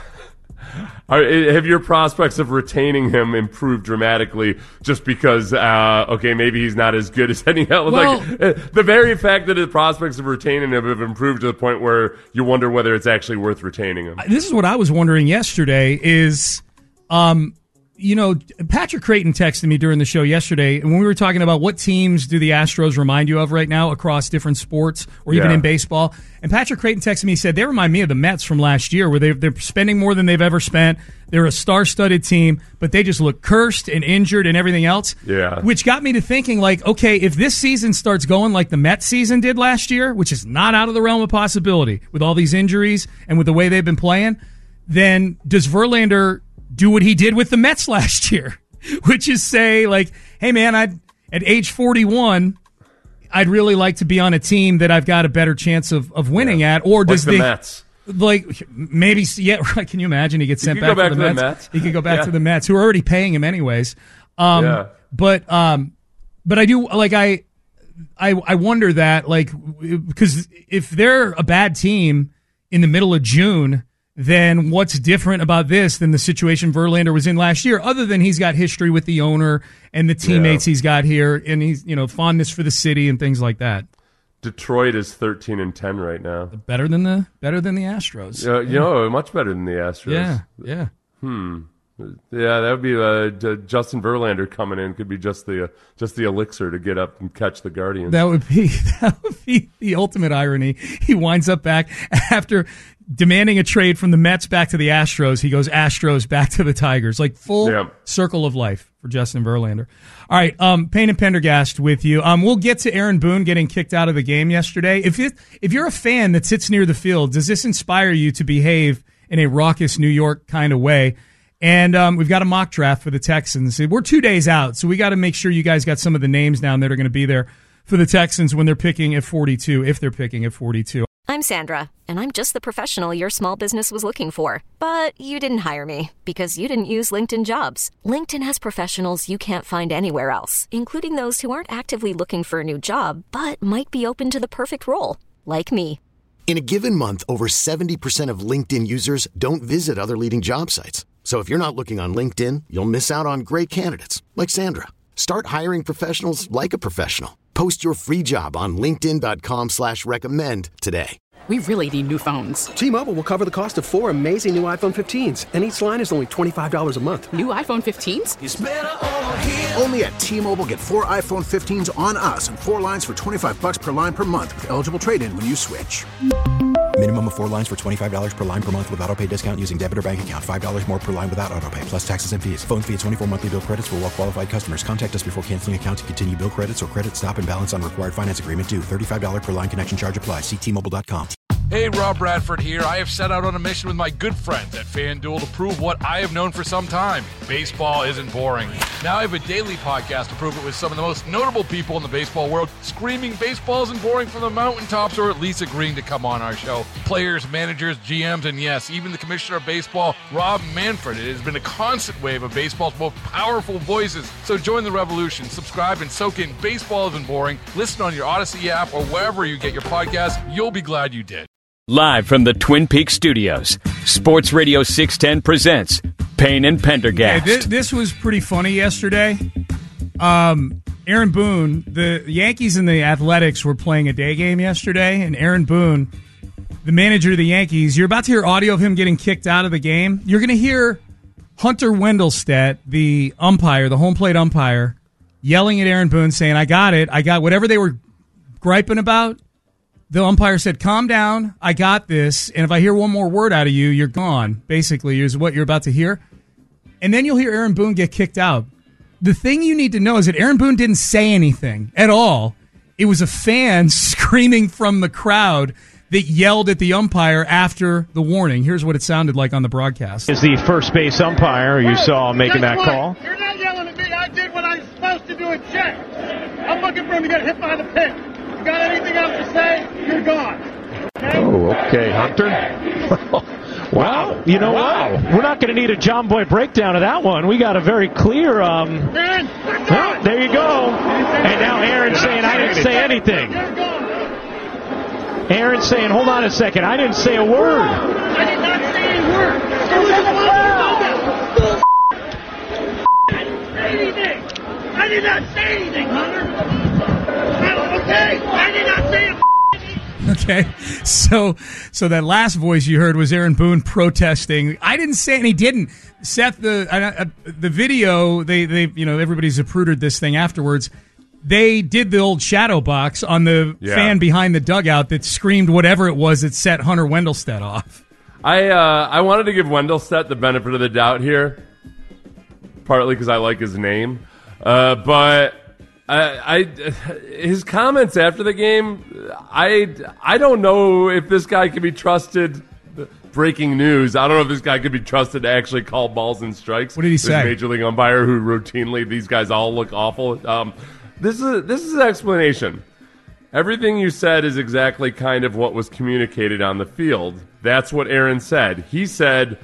Are, have your prospects of retaining him improved dramatically just because, uh, okay, maybe he's not as good as any else? Well, like, the very fact that the prospects of retaining him have improved to the point where you wonder whether it's actually worth retaining him. This is what I was wondering yesterday is, um, you know, Patrick Creighton texted me during the show yesterday, and when we were talking about what teams do the Astros remind you of right now across different sports or even yeah. in baseball, and Patrick Creighton texted me, he said, they remind me of the Mets from last year where they're, they're spending more than they've ever spent. They're a star-studded team, but they just look cursed and injured and everything else. Yeah. Which got me to thinking, like, okay, if this season starts going like the Mets season did last year, which is not out of the realm of possibility with all these injuries and with the way they've been playing, then does Verlander do what he did with the Mets last year, which is say, like, hey, man, I'd, at age forty-one, I'd really like to be on a team that I've got a better chance of, of winning yeah. at. Or does like the they, Mets. Like, maybe, yeah, right. Can you imagine he gets sent back, back to, to the, the Mets? Mets. He could go back yeah. to the Mets, who are already paying him anyways. Um, yeah. But, um, but I do, like, I, I, I wonder that, like, because if they're a bad team in the middle of June, then what's different about this than the situation Verlander was in last year, other than he's got history with the owner and the teammates yeah. he's got here, and he's, you know, fondness for the city and things like that. Detroit is thirteen and ten right now. Better than the better than the Astros. Uh, you know, much better than the Astros. Yeah, yeah. Hmm. Yeah, that would be uh, d- Justin Verlander coming in. Could be just the uh, just the elixir to get up and catch the Guardians. That would be that would be the ultimate irony. He winds up back after demanding a trade from the Mets back to the Astros. He goes Astros back to the Tigers, like full yeah. circle of life for Justin Verlander. All right, um, Payne and Pendergast with you. Um, we'll get to Aaron Boone getting kicked out of the game yesterday. If it, if you're a fan that sits near the field, does this inspire you to behave in a raucous New York kind of way? And um, we've got a mock draft for the Texans. We're two days out, so we got to make sure you guys got some of the names down that are going to be there for the Texans when they're picking at forty-two, if they're picking at forty-two. I'm Sandra, and I'm just the professional your small business was looking for. But you didn't hire me because you didn't use LinkedIn Jobs. LinkedIn has professionals you can't find anywhere else, including those who aren't actively looking for a new job, but might be open to the perfect role, like me. In a given month, over seventy percent of LinkedIn users don't visit other leading job sites. So if you're not looking on LinkedIn, you'll miss out on great candidates like Sandra. Start hiring professionals like a professional. Post your free job on linkedin dot com slash recommend today. We really need new phones. T-Mobile will cover the cost of four amazing new iPhone fifteens, and each line is only twenty-five dollars a month. New iPhone fifteens? It's better over here. Only at T-Mobile, get four iPhone fifteens on us and four lines for twenty-five bucks per line per month with eligible trade-in when you switch. Minimum of four lines for twenty-five dollars per line per month with autopay discount using debit or bank account. five dollars more per line without autopay, plus taxes and fees. Phone fee at twenty-four monthly bill credits for well-qualified customers. Contact us before canceling account to continue bill credits or credit stop and balance on required finance agreement due. thirty-five dollars per line connection charge applies. See T Mobile dot com. Hey, Rob Bradford here. I have set out on a mission with my good friends at FanDuel to prove what I have known for some time. Baseball isn't boring. Now I have a daily podcast to prove it with some of the most notable people in the baseball world, screaming baseball isn't boring from the mountaintops, or at least agreeing to come on our show. Players, managers, G Ms, and yes, even the commissioner of baseball, Rob Manfred. It has been a constant wave of baseball's most powerful voices. So join the revolution. Subscribe and soak in Baseball Isn't Boring. Listen on your Odyssey app or wherever you get your podcasts. You'll be glad you did. Live from the Twin Peaks studios, Sports Radio six ten presents Payne and Pendergast. Okay, this, this was pretty funny yesterday. Um, Aaron Boone, the Yankees and the Athletics were playing a day game yesterday, and Aaron Boone, the manager of the Yankees, you're about to hear audio of him getting kicked out of the game. You're going to hear Hunter Wendelstedt, the umpire, the home plate umpire, yelling at Aaron Boone saying, I got it. I got whatever they were griping about. The umpire said, calm down, I got this, and if I hear one more word out of you, you're gone, basically, is what you're about to hear. And then you'll hear Aaron Boone get kicked out. The thing you need to know is that Aaron Boone didn't say anything at all. It was a fan screaming from the crowd that yelled at the umpire after the warning. Here's what it sounded like on the broadcast. Is the first base umpire you saw making that call? You're not yelling at me. I did what I was supposed to do and check. I'm looking for him to get hit by the pitch. You got anything else to say? You're gone. Okay? Oh, okay, Hunter. Wow. You know wow. what? We're not going to need a John Boy breakdown of that one. We got a very clear... Um, Aaron, well, there you go. And now Aaron's saying, I didn't say anything. Aaron's saying, hold on a second, I didn't say a word. I did not say a word. I didn't say anything. I did not say anything, Hunter. Okay? I did not say a Okay, so so that last voice you heard was Aaron Boone protesting. I didn't say, and he didn't. Seth, the uh, the video, they they you know everybody's zaprudered this thing afterwards. They did the old shadow box on the yeah. fan behind the dugout that screamed whatever it was that set Hunter Wendelstedt off. I uh, I wanted to give Wendelstedt the benefit of the doubt here, partly because I like his name, uh, but. I, I, his comments after the game, I, I don't know if this guy can be trusted. Breaking news. I don't know if this guy could be trusted to actually call balls and strikes. What did he say? This major league umpire who routinely, these guys all look awful. Um, this is this is an explanation. Everything you said is exactly kind of what was communicated on the field. That's what Aaron said. He said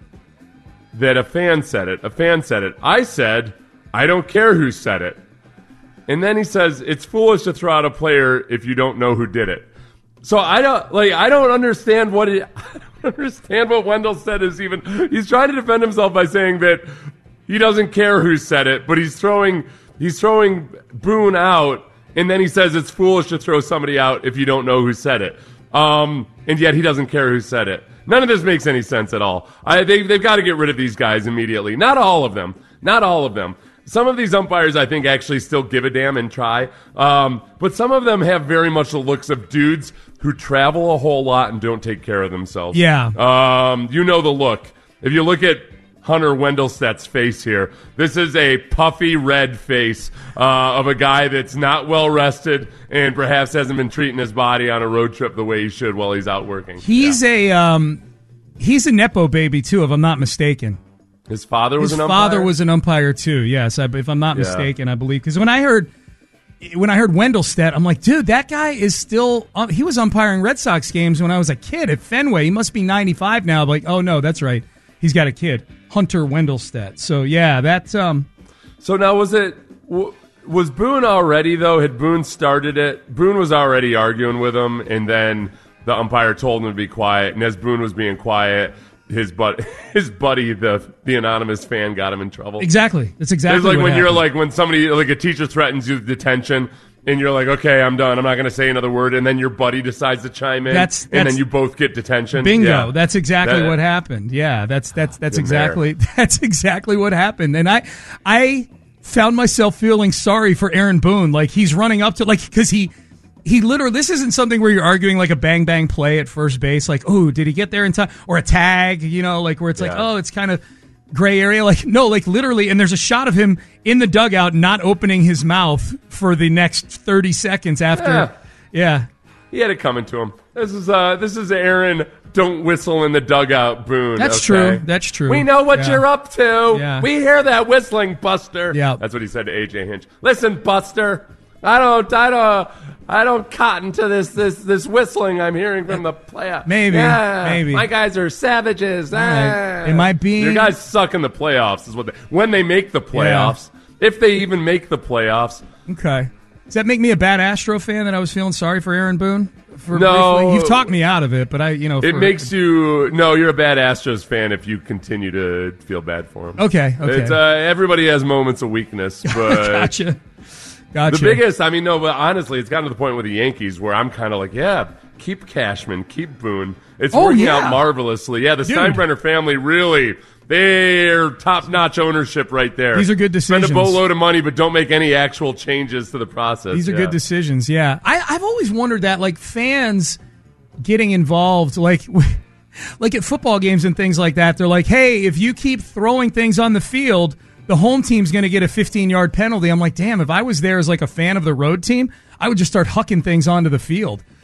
that a fan said it. A fan said it. I said, I don't care who said it. And then he says, it's foolish to throw out a player if you don't know who did it. So I don't like I don't understand what it, I don't understand what Wendelstedt is even. He's trying to defend himself by saying that he doesn't care who said it, but he's throwing he's throwing Boone out, and then he says it's foolish to throw somebody out if you don't know who said it. Um, and yet he doesn't care who said it. None of this makes any sense at all. I they they've got to get rid of these guys immediately. Not all of them. Not all of them. Some of these umpires, I think, actually still give a damn and try. Um, but some of them have very much the looks of dudes who travel a whole lot and don't take care of themselves. Yeah. Um, you know the look. If you look at Hunter Wendelstedt's face here, this is a puffy red face uh, of a guy that's not well rested and perhaps hasn't been treating his body on a road trip the way he should while he's out working. He's yeah. a um, he's a Nepo baby, too, if I'm not mistaken. His father was His an umpire? His father was an umpire, too, yes, I, if I'm not yeah. mistaken, I believe. Because when I heard when I heard Wendelstedt, I'm like, dude, that guy is still um, – he was umpiring Red Sox games when I was a kid at Fenway. He must be ninety-five now. I'm like, oh, no, that's right. He's got a kid, Hunter Wendelstedt. So, yeah, that's um, – So now was it w- – was Boone already, though? Had Boone started it? Boone was already arguing with him, and then the umpire told him to be quiet. And as Boone was being quiet – His buddy, his buddy, the the anonymous fan, got him in trouble. Exactly. That's exactly. It's like what when happened. you're like when somebody like a teacher threatens you with detention, and you're like, okay, I'm done. I'm not going to say another word, and then your buddy decides to chime in, that's, that's, and then you both get detention. Bingo. Yeah. That's exactly that, what happened. Yeah. That's that's that's Been exactly there. that's exactly what happened. And I I found myself feeling sorry for Aaron Boone. Like he's running up to like because he. He literally, this isn't something where you're arguing like a bang bang play at first base, like, oh, did he get there in time? Or a tag, you know, like where it's yeah. like, oh, it's kind of gray area. Like, no, like literally, and there's a shot of him in the dugout not opening his mouth for the next thirty seconds after. Yeah. yeah. He had it coming to him. This is uh, this is Aaron, don't whistle in the dugout, Boone. That's okay? true. That's true. We know what yeah. you're up to. Yeah. We hear that whistling, Buster. Yeah. That's what he said to A J Hinch. Listen, Buster, I don't, I don't, I don't cotton to this, this, this whistling I'm hearing from the playoff. Maybe, yeah, maybe. My guys are savages. Ah. Right. Am I being? Your guys suck in the playoffs. Is what they, when they make the playoffs, yeah. if they even make the playoffs. Okay. Does that make me a bad Astro fan that I was feeling sorry for Aaron Boone? For no, briefly? You've talked me out of it, but I, you know, it for, makes you no. You're a bad Astros fan if you continue to feel bad for him. Okay, okay. It's, uh, everybody has moments of weakness, but gotcha. Gotcha. The biggest, I mean, no, but honestly, it's gotten to the point with the Yankees where I'm kind of like, yeah, keep Cashman, keep Boone. It's oh, working yeah. out marvelously. Yeah, the Dude. Steinbrenner family really. They're top-notch ownership right there. These are good decisions. Spend a boatload of money, but don't make any actual changes to the process. These are yeah. good decisions, yeah. I, I've always wondered that, like, fans getting involved, like, like at football games and things like that, they're like, hey, if you keep throwing things on the field, the home team's going to get a fifteen-yard penalty. I'm like, damn, if I was there as, like, a fan of the road team, I would just start hucking things onto the field.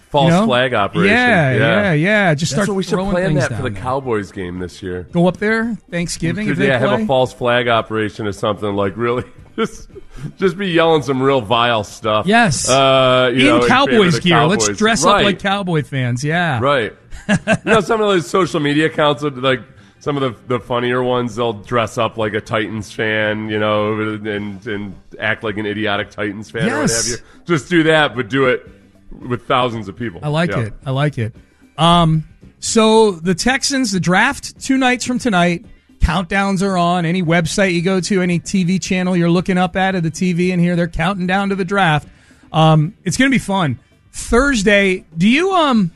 false you know? flag operation. Yeah, yeah, yeah, yeah. Just That's start what we should throwing plan things that for the down there. Cowboys game this year. Go up there Thanksgiving We if could, they yeah, play. have a false flag operation or something like really. Just, just be yelling some real vile stuff. Yes, uh, you in know, in favor Cowboys of the gear. Cowboys. Let's dress right. up like Cowboy fans. Yeah, right. You know, some of those social media accounts, would, like some of the the funnier ones, they'll dress up like a Titans fan, you know, and and act like an idiotic Titans fan or what have Yes. you. Just do that, but do it with thousands of people. I like Yeah. it. I like it. Um, so the Texans, the draft two nights from tonight. Countdowns are on. Any website you go to, any T V channel you're looking up at at the T V in here, they're counting down to the draft. Um, it's going to be fun. Thursday, do you um,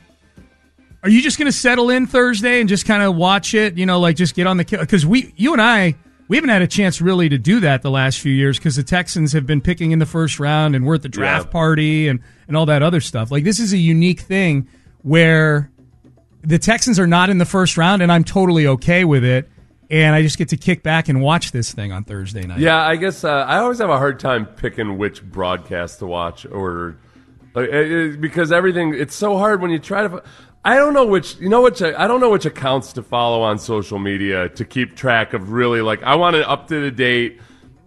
are you just going to settle in Thursday and just kind of watch it? You know, like just get on the because we, you and I, we haven't had a chance really to do that the last few years because the Texans have been picking in the first round and we're at the draft Yeah. party and and all that other stuff. Like this is a unique thing where the Texans are not in the first round, and I'm totally okay with it. And I just get to kick back and watch this thing on Thursday night. Yeah, I guess uh, I always have a hard time picking which broadcast to watch, or like, it, it- because everything. It's so hard when you try to. I don't know which. You know which. I don't know which accounts to follow on social media to keep track of. Really, like I want an up to the date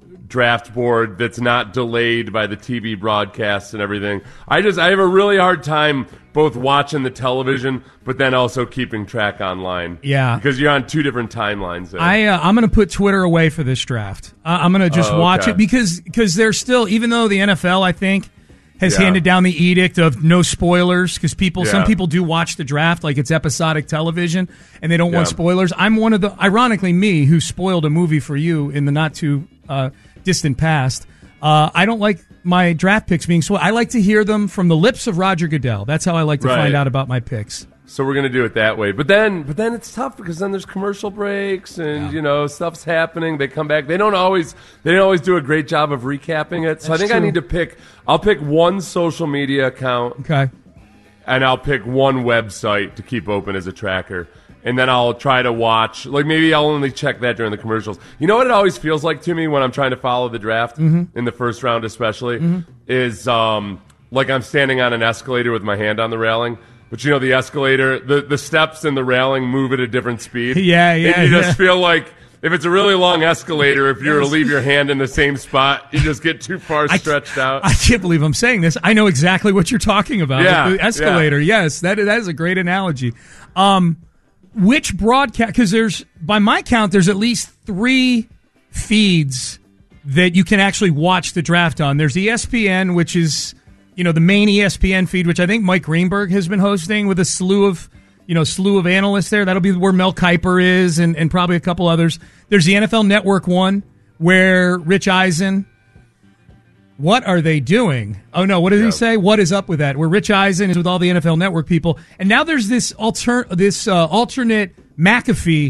draft board that's not delayed by the T V broadcasts and everything. I just I have a really hard time both watching the television, but then also keeping track online. Yeah. because you're on two different timelines there. I uh, I'm going to put Twitter away for this draft. Uh, I'm going to just Oh, watch okay. it because because there's still, even though the N F L I think has Yeah. handed down the edict of no spoilers because people some Yeah. people do watch the draft like it's episodic television and they don't want Yeah. spoilers. I'm one of the ironically me who spoiled a movie for you in the not too uh, distant past. Uh, I don't like my draft picks being spoiled. I like to hear them from the lips of Roger Goodell. That's how I like to Right. find out about my picks. So we're gonna do it that way, but then, but then it's tough because then there's commercial breaks and you know stuff's happening. They come back. They don't always. They don't always do a great job of recapping it. So I That's think I true. need to pick. I'll pick one social media account. Okay. And I'll pick one website to keep open as a tracker, and then I'll try to watch. Like maybe I'll only check that during the commercials. You know what it always feels like to me when I'm trying to follow the draft Mhm. in the first round, especially, Mhm. is um, like I'm standing on an escalator with my hand on the railing. But you know the escalator, the, the steps and the railing move at a different speed. Yeah, yeah, And you yeah. just feel like if it's a really long escalator, if you were to Yes. leave your hand in the same spot, you just get too far stretched out. I can't believe I'm saying this. I know exactly what you're talking about. Yeah, the escalator. Yes, that that is a great analogy. Um, which broadcast? Because there's, by my count, there's at least three feeds that you can actually watch the draft on. There's E S P N, which is, you know, the main E S P N feed, which I think Mike Greenberg has been hosting with a slew of, you know, slew of analysts there. That'll be where Mel Kiper is and, and probably a couple others. There's the N F L Network one where Rich Eisen. What are they doing? Oh no, what did he say? What is up with that? Where Rich Eisen is with all the N F L Network people. And now there's this alter this uh, alternate McAfee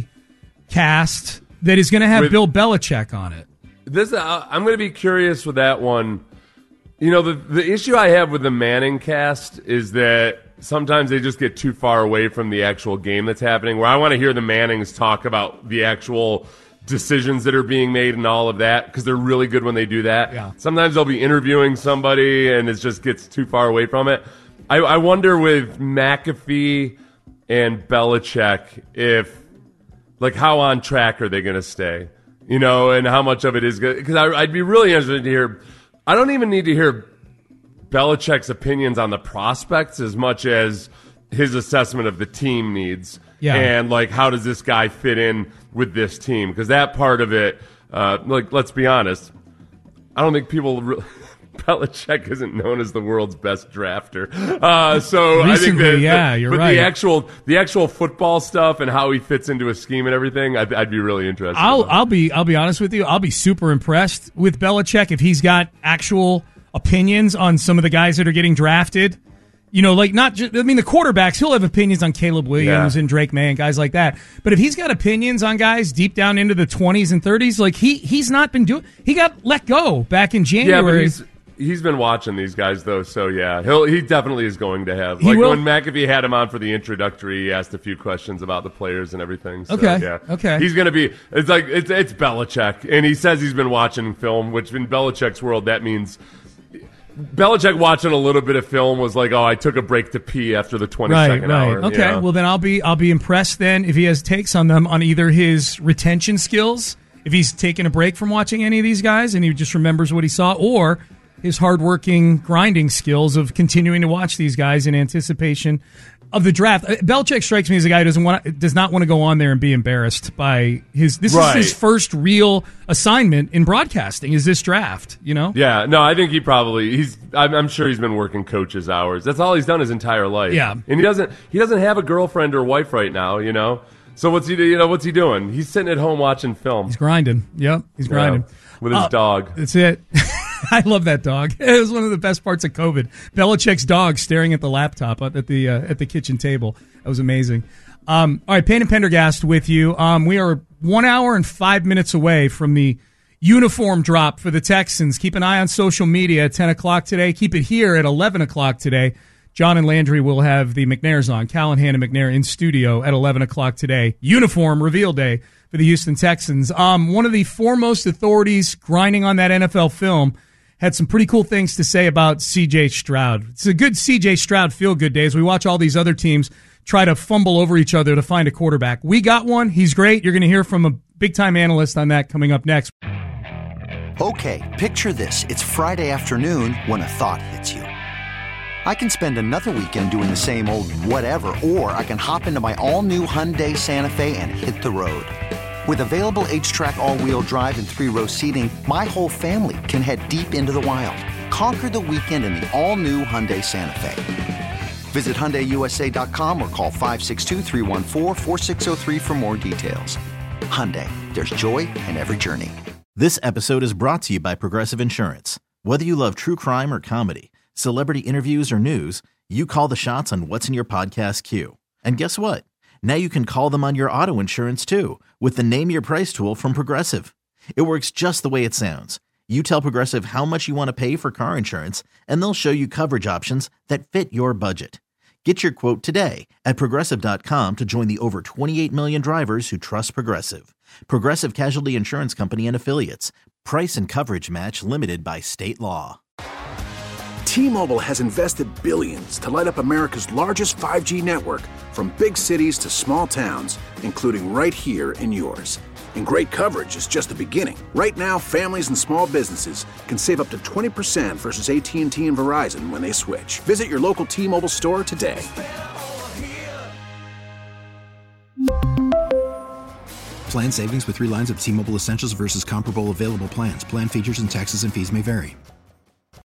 cast that is going to have With- Bill Belichick on it. This uh, I'm going to be curious with that one. You know, the the issue I have with the Manning cast is that sometimes they just get too far away from the actual game that's happening. Where I want to hear the Mannings talk about the actual decisions that are being made and all of that, because they're really good when they do that. Yeah. Sometimes they'll be interviewing somebody and it just gets too far away from it. I, I wonder with McAfee and Belichick if, like, how on track are they going to stay? You know, and how much of it is good? Because I'd be really interested to hear. I don't even need to hear Belichick's opinions on the prospects as much as his assessment of the team needs. Yeah. And, like, how does this guy fit in with this team? Because that part of it, uh, like, let's be honest, I don't think people really. Belichick isn't known as the world's best drafter, uh, so I think Recently, that, yeah, you're but right. the actual the actual football stuff and how he fits into a scheme and everything, I'd, I'd be really interested. I'll about. I'll be I'll be honest with you. I'll be super impressed with Belichick if he's got actual opinions on some of the guys that are getting drafted. You know, like not just, I mean, the quarterbacks, he'll have opinions on Caleb Williams Yeah. and Drake May and guys like that. But if he's got opinions on guys deep down into the twenties and thirties, like he he's not been doing, he got let go back in Yeah, but January. he's he's been watching these guys though, so yeah, he'll he definitely is going to have. He Like will- when McAfee had him on for the introductory, he asked a few questions about the players and everything. So, Okay, yeah, okay. he's gonna be. It's like it's it's Belichick, and he says he's been watching film, which in Belichick's world that means Belichick watching a little bit of film was like, oh, I took a break to pee after the twenty-second right, right. hour. Okay, you know? well then I'll be I'll be impressed then if he has takes on them on either his retention skills, if he's taken a break from watching any of these guys and he just remembers what he saw, or his hardworking grinding skills of continuing to watch these guys in anticipation of the draft. Belichick strikes me as a guy who doesn't want does not want to go on there and be embarrassed by his. This right. is his first real assignment in broadcasting. Is this draft? You know? Yeah. No, I think he probably he's. I'm, I'm sure he's been working coaches hours. That's all he's done his entire life. Yeah. And he doesn't. He doesn't have a girlfriend or wife right now. You know. So what's he? You know what's he doing? He's sitting at home watching film. He's grinding. Yep. He's grinding yeah, with his uh, dog. That's it. I love that dog. It was one of the best parts of COVID. Belichick's dog staring at the laptop at the uh, at the kitchen table. That was amazing. Um, all right, Payne and Pendergast with you. Um, we are one hour and five minutes away from the uniform drop for the Texans. Keep an eye on social media at ten o'clock today. Keep it here at eleven o'clock today. John and Landry will have the McNairs on. Callahan and McNair in studio at eleven o'clock today. Uniform reveal day for the Houston Texans. Um, one of the foremost authorities grinding on that N F L film had some pretty cool things to say about C J Stroud. It's a good C J Stroud feel-good day as we watch all these other teams try to fumble over each other to find a quarterback. We got one. He's great. You're going to hear from a big-time analyst on that coming up next. Okay, picture this. It's Friday afternoon when a thought hits you. I can spend another weekend doing the same old whatever, or I can hop into my all-new Hyundai Santa Fe and hit the road. With available H-Track all-wheel drive and three-row seating, my whole family can head deep into the wild. Conquer the weekend in the all-new Hyundai Santa Fe. Visit Hyundai U S A dot com or call five six two, three one four, four six zero three for more details. Hyundai, there's joy in every journey. This episode is brought to you by Progressive Insurance. Whether you love true crime or comedy, celebrity interviews or news, you call the shots on what's in your podcast queue. And guess what? Now you can call them on your auto insurance too with the Name Your Price tool from Progressive. It works just the way it sounds. You tell Progressive how much you want to pay for car insurance, and they'll show you coverage options that fit your budget. Get your quote today at Progressive dot com to join the over twenty-eight million drivers who trust Progressive. Progressive Casualty Insurance Company and Affiliates. Price and coverage match limited by state law. T-Mobile has invested billions to light up America's largest five G network, from big cities to small towns, including right here in yours. And great coverage is just the beginning. Right now, families and small businesses can save up to twenty percent versus A T and T and Verizon when they switch. Visit your local T-Mobile store today. Plan savings with three lines of T-Mobile Essentials versus comparable available plans. Plan features and taxes and fees may vary.